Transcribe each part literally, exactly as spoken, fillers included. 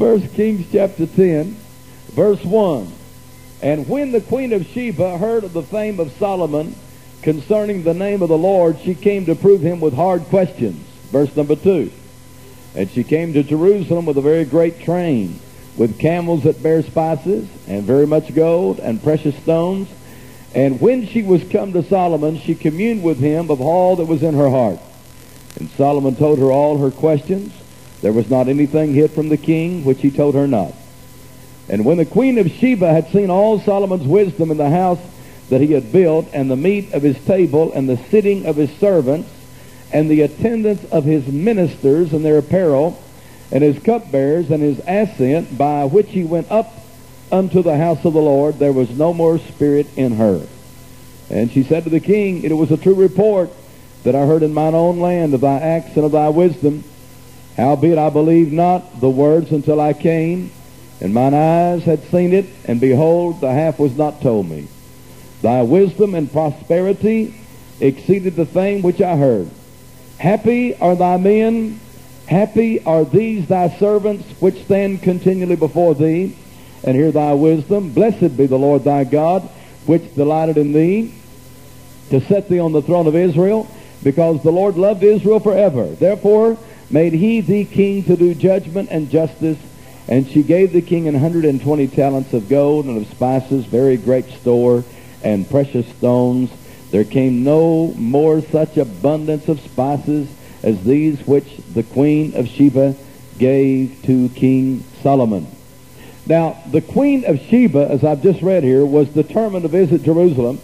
First Kings chapter ten, verse one. And when the queen of Sheba heard of the fame of Solomon concerning the name of the Lord, she came to prove him with hard questions. Verse number two. And she came to Jerusalem with a very great train, with camels that bear spices, and very much gold, and precious stones. And when she was come to Solomon, she communed with him of all that was in her heart. And Solomon told her all her questions. There was not anything hid from the king which he told her not. And when the queen of Sheba had seen all Solomon's wisdom in the house that he had built, and the meat of his table, and the sitting of his servants, and the attendance of his ministers and their apparel, and his cupbearers, and his ascent, by which he went up unto the house of the Lord, there was no more spirit in her. And she said to the king, it was a true report that I heard in mine own land of thy acts and of thy wisdom. Howbeit I believed not the words until I came, and mine eyes had seen it, and behold, the half was not told me. Thy wisdom and prosperity exceeded the fame which I heard. Happy are thy men, happy are these thy servants, which stand continually before thee, and hear thy wisdom. Blessed be the Lord thy God, which delighted in thee, to set thee on the throne of Israel, because the Lord loved Israel forever. Therefore made he thee king to do judgment and justice. And she gave the king an hundred and twenty talents of gold, and of spices, very great store, and precious stones. There came no more such abundance of spices as these which the queen of Sheba gave to King Solomon. Now, the queen of Sheba, as I've just read here, was determined to visit Jerusalem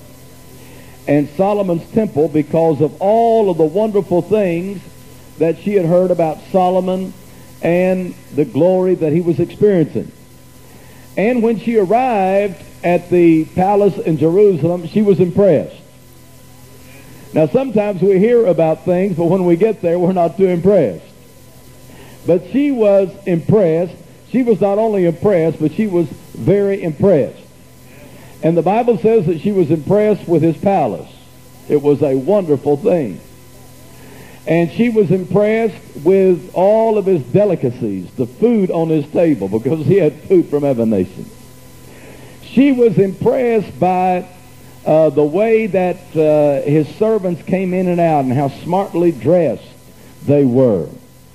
and Solomon's temple because of all of the wonderful things that she had heard about Solomon and the glory that he was experiencing. And when she arrived at the palace in Jerusalem, she was impressed. Now, sometimes we hear about things, but when we get there, we're not too impressed. But she was impressed. She was not only impressed, but she was very impressed. And the Bible says that she was impressed with his palace. It was a wonderful thing. And she was impressed with all of his delicacies, the food on his table, because he had food from every nation. She was impressed by uh, the way that uh, his servants came in and out and how smartly dressed they were.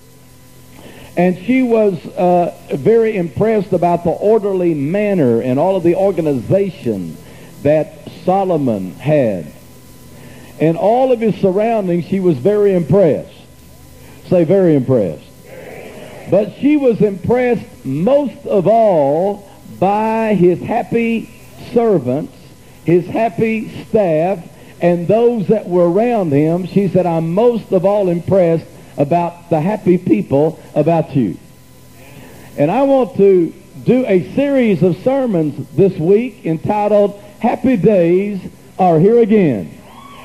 And she was uh, very impressed about the orderly manner and all of the organization that Solomon had. And all of his surroundings, she was very impressed. Say, very impressed. But she was impressed most of all by his happy servants, his happy staff, and those that were around him. She said, I'm most of all impressed about the happy people about you. And I want to do a series of sermons this week entitled, Happy Days Are Here Again.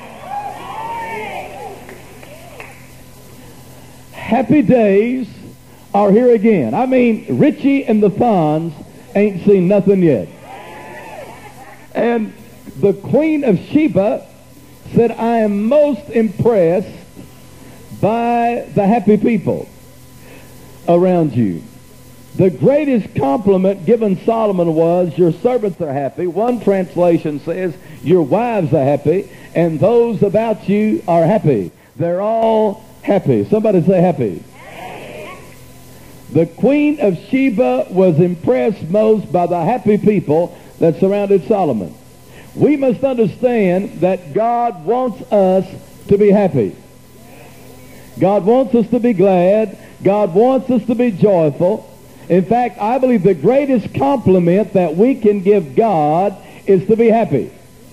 Happy days are here again. I mean, Richie and the Fonz ain't seen nothing yet. And the Queen of Sheba said, I am most impressed by the happy people around you. The greatest compliment given Solomon was, your servants are happy. One translation says, your wives are happy, and those about you are happy. They're all happy. Somebody say happy. The Queen of Sheba was impressed most by the happy people that surrounded Solomon. We must understand that God wants us to be happy. God wants us to be glad. God wants us to be joyful. In fact, I believe the greatest compliment that we can give God is to be happy.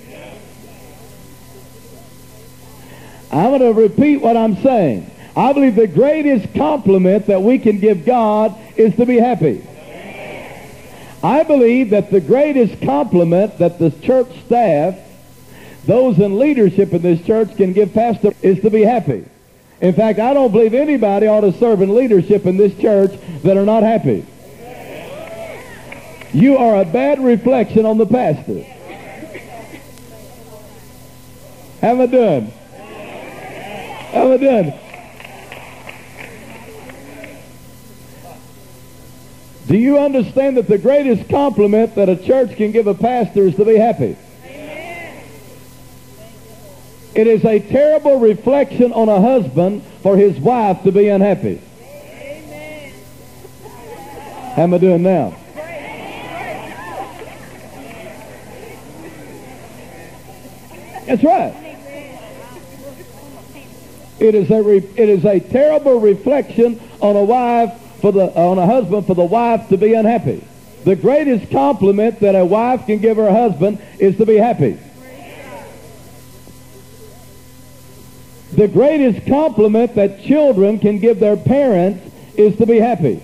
I'm going to repeat what I'm saying. I believe the greatest compliment that we can give God is to be happy. I believe that the greatest compliment that the church staff, those in leadership in this church, can give pastor is to be happy. In fact, I don't believe anybody ought to serve in leadership in this church that are not happy. You are a bad reflection on the pastor. How am I doing? How am I doing? Do you understand that the greatest compliment that a church can give a pastor is to be happy? Amen. It is a terrible reflection on a husband for his wife to be unhappy. Amen. How am I doing now? That's right. It is a re, it is a terrible reflection on a wife for the on a husband for the wife to be unhappy. The greatest compliment that a wife can give her husband is to be happy. The greatest compliment that children can give their parents is to be happy.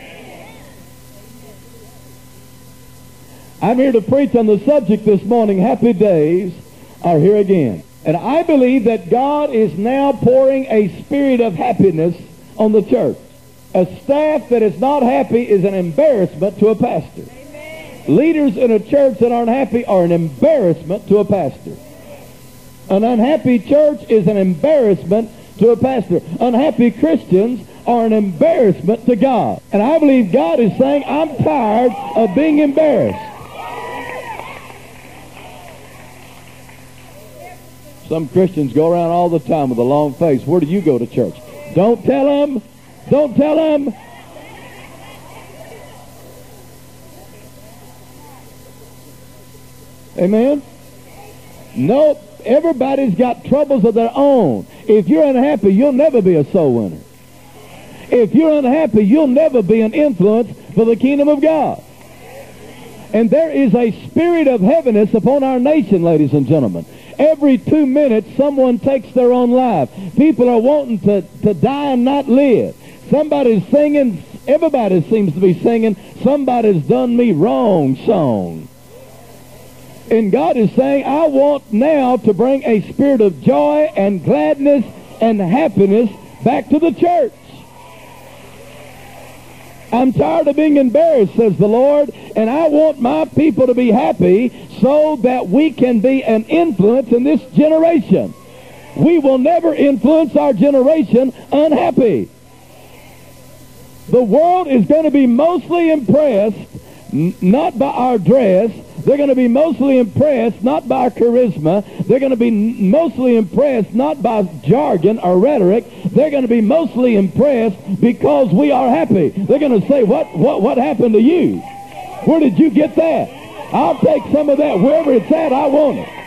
I'm here to preach on the subject this morning. Happy days are here again. And I believe that God is now pouring a spirit of happiness on the church. A staff that is not happy is an embarrassment to a pastor. Amen. Leaders in a church that aren't happy are an embarrassment to a pastor. An unhappy church is an embarrassment to a pastor. Unhappy Christians are an embarrassment to God. And I believe God is saying, I'm tired of being embarrassed. Some Christians go around all the time with a long face. Where do you go to church? Don't tell them. Don't tell them. Amen? Nope. Everybody's got troubles of their own. If you're unhappy, you'll never be a soul winner. If you're unhappy, you'll never be an influence for the kingdom of God. And there is a spirit of heaviness upon our nation, ladies and gentlemen. Every two minutes, someone takes their own life. People are wanting to, to die and not live. Somebody's singing, everybody seems to be singing, somebody's done me wrong song. And God is saying, I want now to bring a spirit of joy and gladness and happiness back to the church. I'm tired of being embarrassed, says the Lord, and I want my people to be happy so that we can be an influence in this generation. We will never influence our generation unhappy. The world is going to be mostly impressed n- not by our dress. They're going to be mostly impressed not by our charisma. They're going to be n- mostly impressed not by jargon or rhetoric. They're going to be mostly impressed because we are happy. They're going to say, what, what, what happened to you? Where did you get that? I'll take some of that. Wherever it's at, I want it.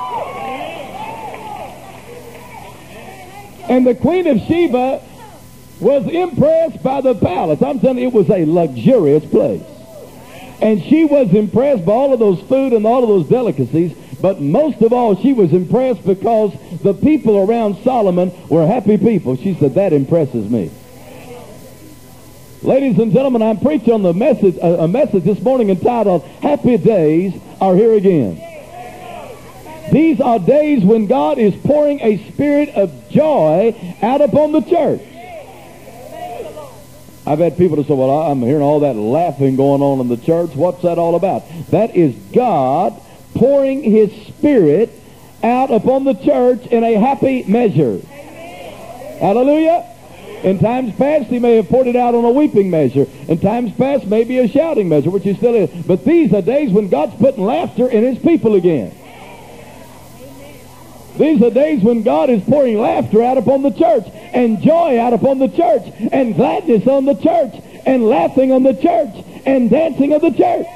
And the Queen of Sheba was impressed by the palace. I'm telling you, it was a luxurious place. And she was impressed by all of those food and all of those delicacies, but most of all, she was impressed because the people around Solomon were happy people. She said, that impresses me. Ladies and gentlemen, I'm preaching on the message, a, a message this morning entitled, Happy Days Are Here Again. These are days when God is pouring a spirit of joy out upon the church. I've had people that say, well, I'm hearing all that laughing going on in the church. What's that all about? That is God pouring his spirit out upon the church in a happy measure. Hallelujah. In times past, he may have poured it out on a weeping measure. In times past, maybe a shouting measure, which he still is. But these are days when God's putting laughter in his people again. These are days when God is pouring laughter out upon the church, and joy out upon the church, and gladness on the church, and laughing on the church, and dancing of the church.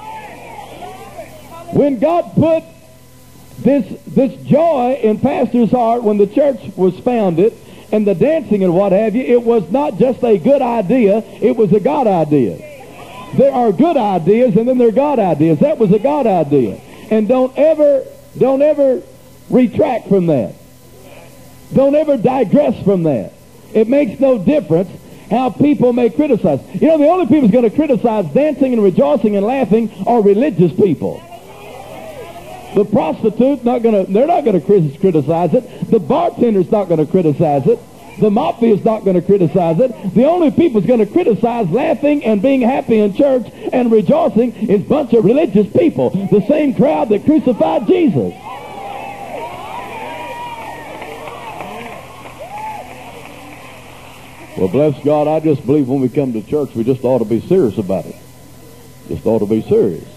When God put this, this joy in pastor's heart when the church was founded, and the dancing and what have you, it was not just a good idea, it was a God idea. There are good ideas, and then there are God ideas. That was a God idea. And don't ever, don't ever retract from that. Don't ever digress from that. It makes no difference how people may criticize. You know, the only people who's going to criticize dancing and rejoicing and laughing are religious people. The prostitute, not going to, they're not going to criticize it. The bartender's not going to criticize it. The mafia's not going to criticize it. The only people who's going to criticize laughing and being happy in church and rejoicing is a bunch of religious people. The same crowd that crucified Jesus. Well, bless God, I just believe when we come to church, we just ought to be serious about it. Just ought to be serious.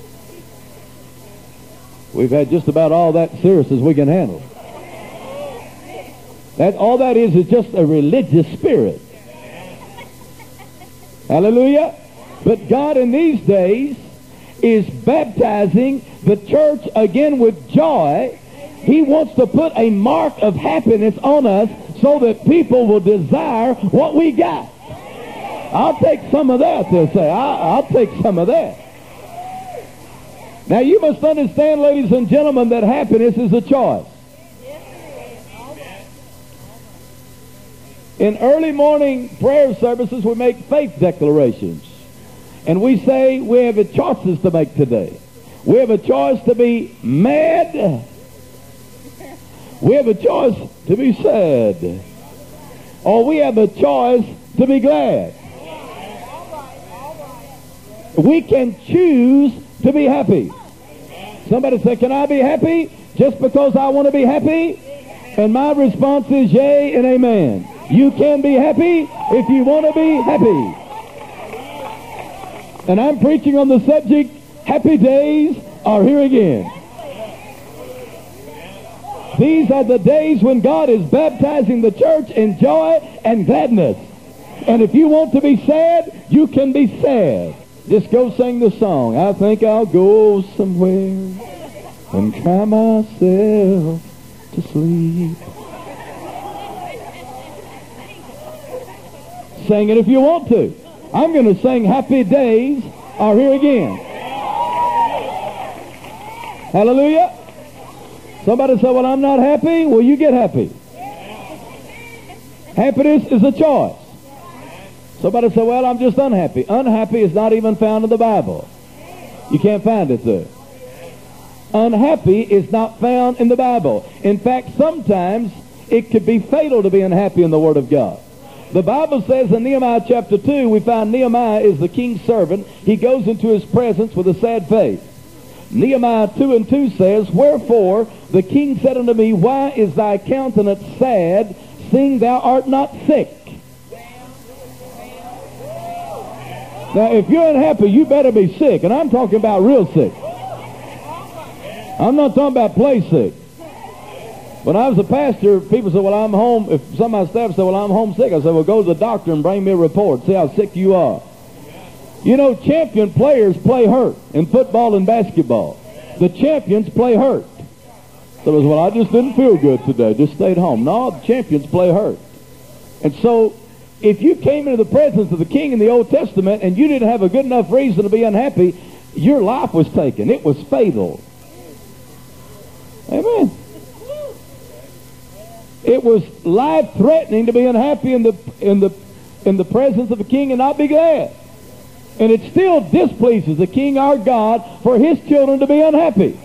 We've had just about all that serious as we can handle. That all that is is just a religious spirit. Hallelujah. But God in these days is baptizing the church again with joy. He wants to put a mark of happiness on us so that people will desire what we got. I'll take some of that, they'll say. I'll, I'll take some of that. Now you must understand, ladies and gentlemen, that happiness is a choice. In early morning prayer services, we make faith declarations. And we say we have a choices to make today. We have a choice to be mad. We have a choice to be sad. Or we have a choice to be glad. We can choose to be happy. Somebody say, can I be happy just because I want to be happy? And my response is yea and amen. You can be happy if you want to be happy. And I'm preaching on the subject, happy days are here again. These are the days when God is baptizing the church in joy and gladness. And if you want to be sad, you can be sad. Just go sing the song. I think I'll go somewhere and cry myself to sleep. Sing it if you want to. I'm going to sing happy days are here again. Hallelujah. Somebody say, well, I'm not happy. Well, you get happy. Happiness is a choice. Somebody say, well, I'm just unhappy. Unhappy is not even found in the Bible. You can't find it there. Unhappy is not found in the Bible. In fact, sometimes it could be fatal to be unhappy in the Word of God. The Bible says in Nehemiah chapter two, we find Nehemiah is the king's servant. He goes into his presence with a sad face. Nehemiah two and two says, wherefore the king said unto me, why is thy countenance sad, seeing thou art not sick? Now, if you're unhappy, you better be sick. And I'm talking about real sick. I'm not talking about play sick. When I was a pastor, people said, well, I'm home. If some of my staff said, well, I'm homesick, I said, well, go to the doctor and bring me a report. See how sick you are. You know, champion players play hurt in football and basketball. The champions play hurt. So it was, well, I just didn't feel good today. Just stayed home. No, the champions play hurt. And so if you came into the presence of the king in the Old Testament and you didn't have a good enough reason to be unhappy, your life was taken. It was fatal. Amen. It was life-threatening to be unhappy in the in the in the presence of the king and not be glad. And it still displeases the king our God for his children to be unhappy.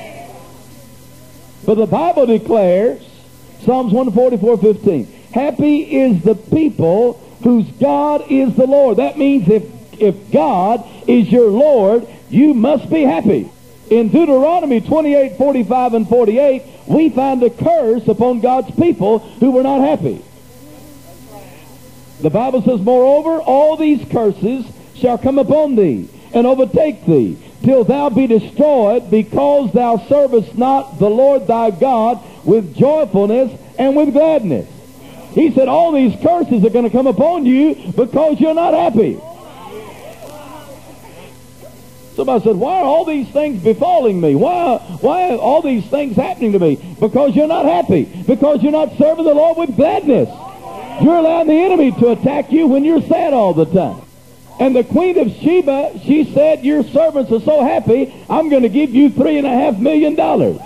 But the Bible declares, Psalms one forty-four fifteen, happy is the people whose God is the Lord. That means if if God is your Lord, you must be happy. In Deuteronomy twenty-eight forty-five and forty-eight, we find a curse upon God's people who were not happy. The Bible says, moreover, all these curses shall come upon thee and overtake thee, till thou be destroyed, because thou servest not the Lord thy God with joyfulness and with gladness. He said all these curses are going to come upon you because you're not happy. Somebody said, why are all these things befalling me? Why, why are all these things happening to me? Because you're not happy. Because you're not serving the Lord with gladness. You're allowing the enemy to attack you when you're sad all the time. And the Queen of Sheba, she said, your servants are so happy, I'm going to give you three and a half million dollars.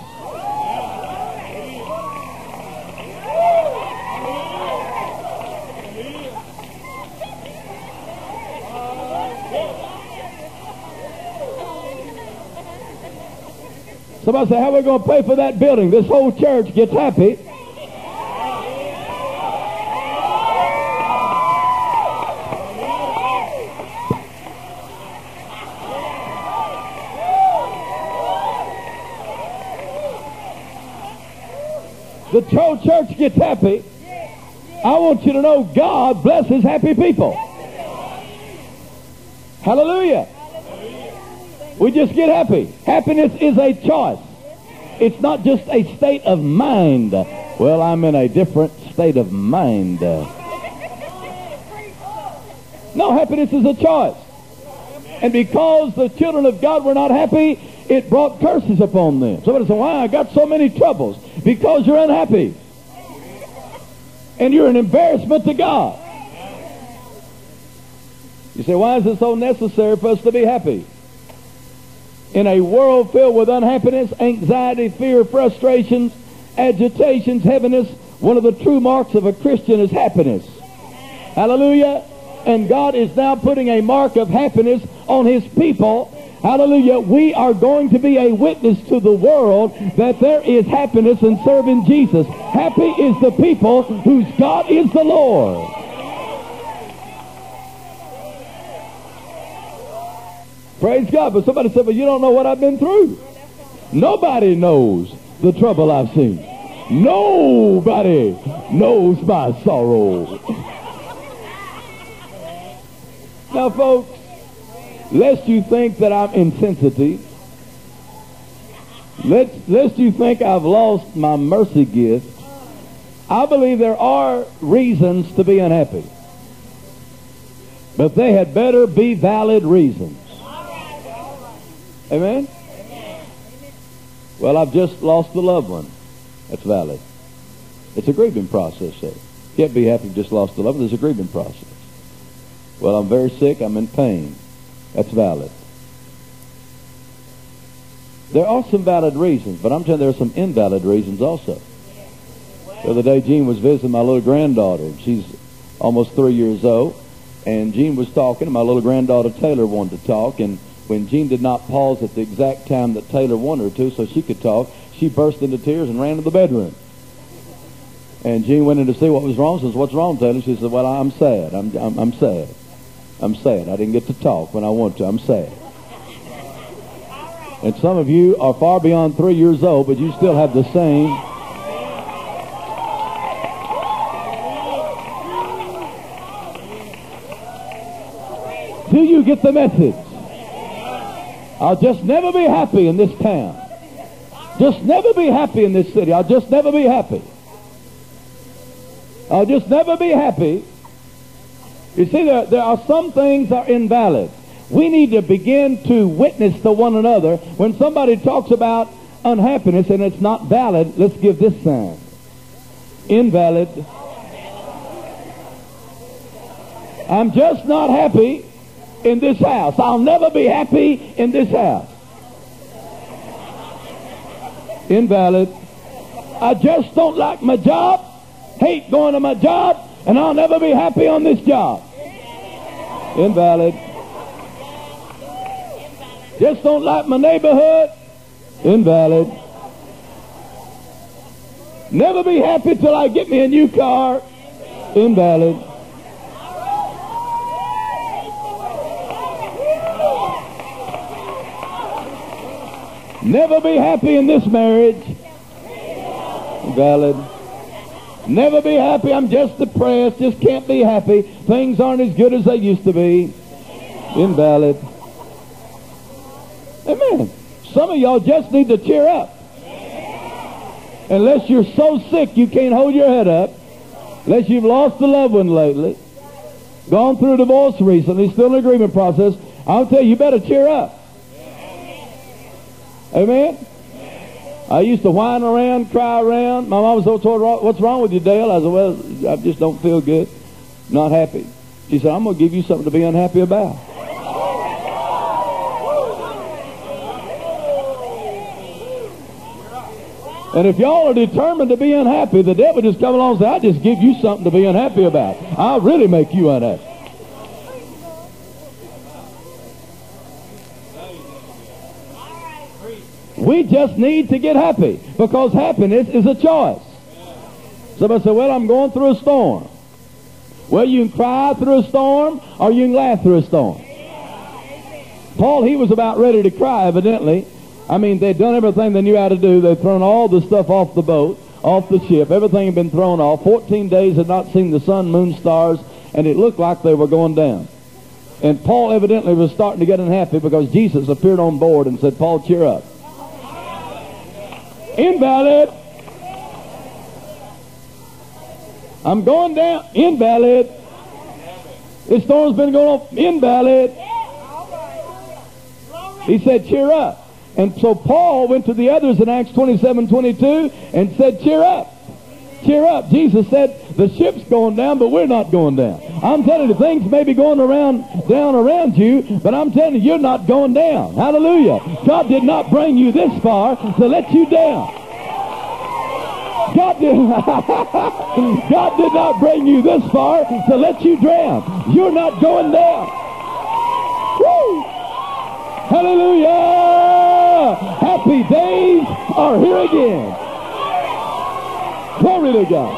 Somebody say, how are we going to pay for that building? This whole church gets happy. The whole church gets happy. I want you to know God blesses happy people. Hallelujah. We just get happy. Happiness is a choice. It's not just a state of mind. Well, I'm in a different state of mind. No, happiness is a choice. And because the children of God were not happy, it brought curses upon them. Somebody said, why I got so many troubles? Because you're unhappy. And you're an embarrassment to God. You say, why is it so necessary for us to be happy? In a world filled with unhappiness, anxiety, fear, frustrations, agitations, heaviness, one of the true marks of a Christian is happiness. Hallelujah. And God is now putting a mark of happiness on His people. Hallelujah. We are going to be a witness to the world that there is happiness in serving Jesus. Happy is the people whose God is the Lord. Praise God. But somebody said, well, you don't know what I've been through. Nobody knows the trouble I've seen. Nobody knows my sorrow. Now, folks, lest you think that I'm insensitive, lest, lest you think I've lost my mercy gift, I believe there are reasons to be unhappy. But they had better be valid reasons. Amen? Well, I've just lost a loved one. That's valid. It's a grieving process, though. You can't be happy you just lost a loved one. There's a grieving process. Well, I'm very sick. I'm in pain. That's valid. There are some valid reasons, but I'm telling you there are some invalid reasons also. The other day, Jean was visiting my little granddaughter. She's almost three years old. And Jean was talking, and my little granddaughter Taylor wanted to talk, and when Jean did not pause at the exact time that Taylor wanted her to so she could talk, she burst into tears and ran to the bedroom. And Jean went in to see what was wrong. She says, what's wrong, Taylor? She said, well, I'm sad. I'm, I'm, I'm sad. I'm sad. I didn't get to talk when I wanted to. I'm sad. And some of you are far beyond three years old, but you still have the same. Do you get the message? I'll just never be happy in this town. Just never be happy in this city. I'll just never be happy. I'll just never be happy. You see, there, there are some things that are invalid. We need to begin to witness to one another. When somebody talks about unhappiness and it's not valid, let's give this sign. Invalid. I'm just not happy in this house. I'll never be happy in this house. Invalid. I just don't like my job. Hate going to my job. And I'll never be happy on this job. Invalid. Just don't like my neighborhood. Invalid. Never be happy till I get me a new car. Invalid. Never be happy in this marriage. Invalid. Never be happy. I'm just depressed. Just can't be happy. Things aren't as good as they used to be. Invalid. Amen. Some of y'all just need to cheer up. Unless you're so sick you can't hold your head up. Unless you've lost a loved one lately. Gone through a divorce recently. Still in the agreement process. I'll tell you, you better cheer up. Amen. I used to whine around, cry around. My mom was so told, what's wrong with you, Dale? I said, well, I just don't feel good. Not happy. She said, I'm going to give you something to be unhappy about. And if y'all are determined to be unhappy, the devil just come along and say, I'll just give you something to be unhappy about. I'll really make you unhappy. We just need to get happy because happiness is a choice. Somebody said, well, I'm going through a storm. Well, you can cry through a storm or you can laugh through a storm. Paul, he was about ready to cry, evidently. I mean, they'd done everything they knew how to do. They'd thrown all the stuff off the boat. off the ship. Everything had been thrown off. Fourteen days had not seen the sun, moon, stars, and it looked like they were going down. And Paul evidently was starting to get unhappy because Jesus appeared on board and said, Paul, cheer up. Invalid. I'm going down. Invalid. This storm's been going on. Invalid. He said, cheer up. And so Paul went to the others in Acts twenty-seven twenty-two and said, cheer up. Cheer up. Jesus said, the ship's going down, but we're not going down. I'm telling you, things may be going around down around you, but I'm telling you, you're not going down. Hallelujah. God did not bring you this far to let you down. God did, God did not bring you this far to let you drown. You're not going down. Woo! Hallelujah! Happy days are here again. Glory to God.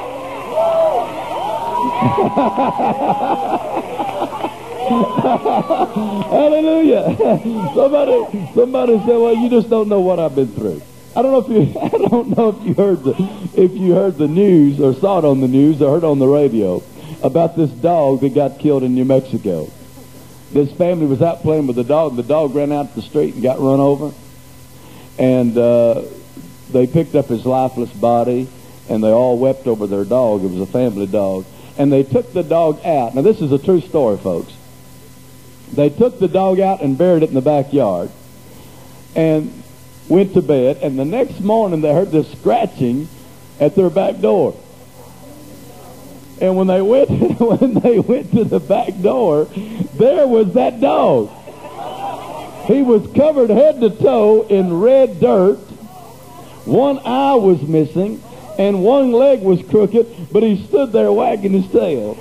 Hallelujah. Somebody, somebody said, well, you just don't know what I've been through. I don't know if you, I don't know if you heard the, if you heard the news or saw it on the news or heard on the radio about this dog that got killed in New Mexico. This family was out playing with the dog. The dog ran out the street and got run over. And uh, they picked up his lifeless body, and they all wept over their dog. It was a family dog. And they took the dog out. Now, this is a true story, folks. They took the dog out and buried it in the backyard and went to bed. And the next morning, they heard this scratching at their back door. And when they went, when they went to the back door, there was that dog. He was covered head to toe in red dirt. One eye was missing, and one leg was crooked, but he stood there wagging his tail.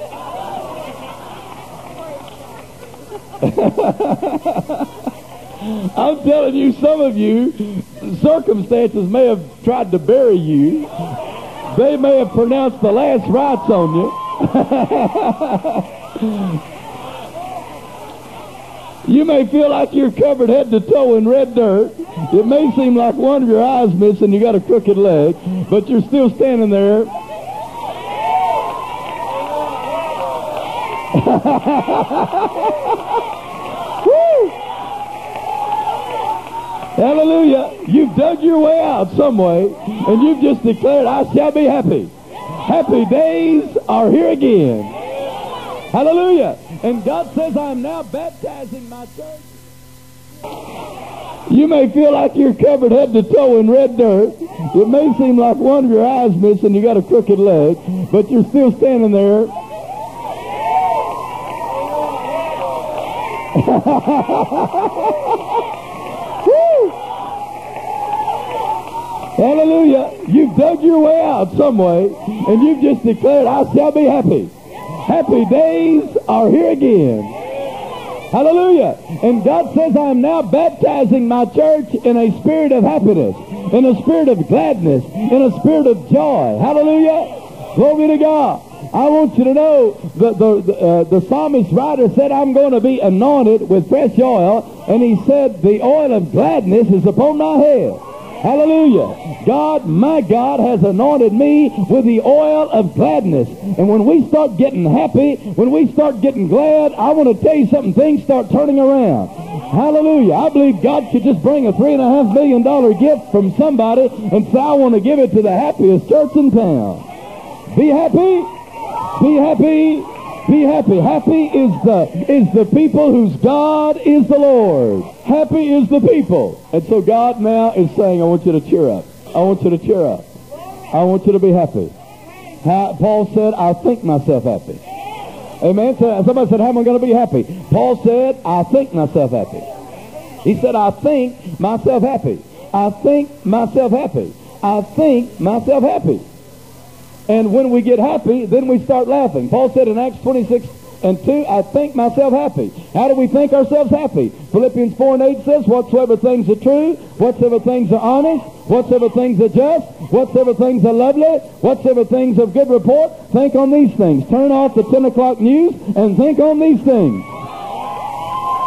I'm telling you, some of you, circumstances may have tried to bury you. They may have pronounced the last rites on you. You may feel like you're covered head to toe in red dirt. It may seem like one of your eyes missing, you got a crooked leg, but you're still standing there. Woo! Hallelujah. You've dug your way out some way, and you've just declared, I shall be happy. Happy days are here again. Hallelujah. And God says, I am now baptizing my church. You may feel like you're covered head to toe in red dirt. It may seem like one of your eyes missing, you got a crooked leg, but you're still standing there. Woo! Hallelujah. You've dug your way out some way, and you've just declared, I shall be happy. Happy days are here again. Hallelujah. And God says, I am now baptizing my church in a spirit of happiness, in a spirit of gladness, in a spirit of joy. Hallelujah. Glory to God. I want you to know that the, the, uh, the psalmist writer said, I'm going to be anointed with fresh oil. And he said, the oil of gladness is upon my head. Hallelujah. God, my God, has anointed me with the oil of gladness. And when we start getting happy, when we start getting glad, I want to tell you something, things start turning around. Hallelujah. I believe God could just bring a three and a half million dollar gift from somebody and say, I want to give it to the happiest church in town. Be happy. Be happy. Be happy. Happy is the is the people whose God is the Lord. Happy is the people. And so God now is saying, I want you to cheer up. I want you to cheer up. I want you to be happy. How, Paul said, I think myself happy. Amen. So somebody said, how am I going to be happy? Paul said, I think myself happy. He said, I think myself happy. I think myself happy. I think myself happy. And when we get happy, then we start laughing. Paul said in Acts twenty-six and two, I think myself happy. How do we think ourselves happy? Philippians four and eight says, whatsoever things are true, whatsoever things are honest, whatsoever things are just, whatsoever things are lovely, whatsoever things of good report, think on these things. Turn off the ten o'clock news and think on these things.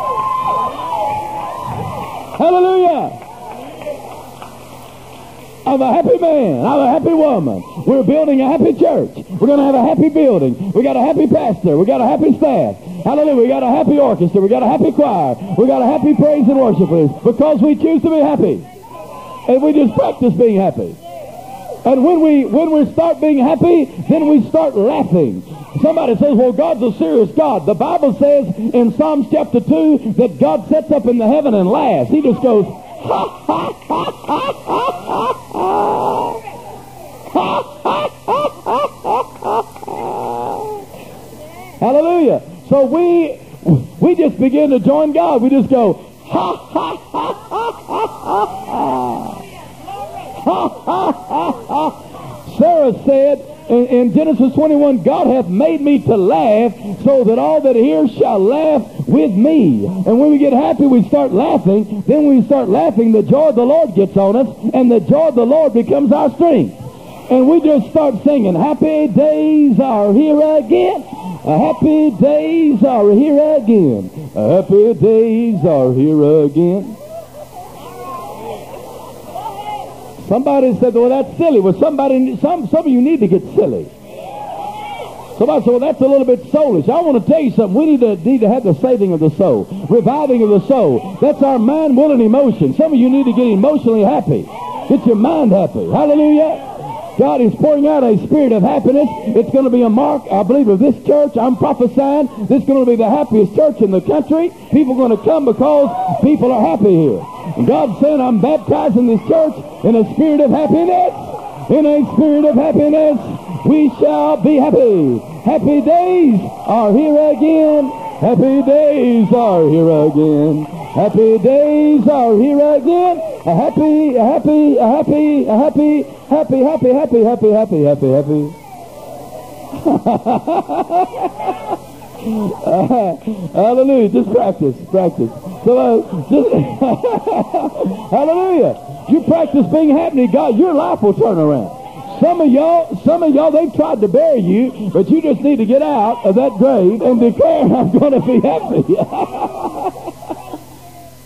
Hallelujah. I'm a happy man. I'm a happy woman. We're building a happy church. We're going to have a happy building. We got a happy pastor. We got a happy staff. Hallelujah. We got a happy orchestra. We got a happy choir. We got a happy praise and worship leaders because we choose to be happy. And we just practice being happy. And when we when we start being happy, then we start laughing. Somebody says, well, God's a serious God. The Bible says in Psalms chapter two that God sits up in the heaven and laughs. He just goes, ha, ha, ha, ha, ha, ha, ha. Ha, ha, ha, ha, ha, ha. Hallelujah. So we we just begin to join God. We just go, ha, ha, ha, ha, ha, ha, ha. Ha, ha, ha, ha. Sarah said in, in Genesis twenty-one, God hath made me to laugh so that all that hear shall laugh with me. And when we get happy, we start laughing. Then when we start laughing, the joy of the Lord gets on us, and the joy of the Lord becomes our strength. And we just start singing, happy days are here again. Happy days are here again. Happy days are here again. Somebody said, well, that's silly. Well, somebody, some, some of you need to get silly. Somebody said, well, that's a little bit soulish. I want to tell you something. We need to, need to have the saving of the soul, reviving of the soul. That's our mind, will, and emotion. Some of you need to get emotionally happy. Get your mind happy. Hallelujah. God is pouring out a spirit of happiness. It's going to be a mark, I believe, of this church. I'm prophesying this is going to be the happiest church in the country. People are going to come because people are happy here. And God's saying, I'm baptizing this church in a spirit of happiness. In a spirit of happiness, we shall be happy. Happy days are here again. Happy days are here again. Happy days are here again. A happy, a happy, a happy, a happy, happy, happy, happy, happy, happy, happy, happy. uh, hallelujah. Just practice, practice. So, uh, just hallelujah. You practice being happy, God, your life will turn around. Some of y'all, some of y'all, they've tried to bury you, but you just need to get out of that grave and declare, I'm going to be happy.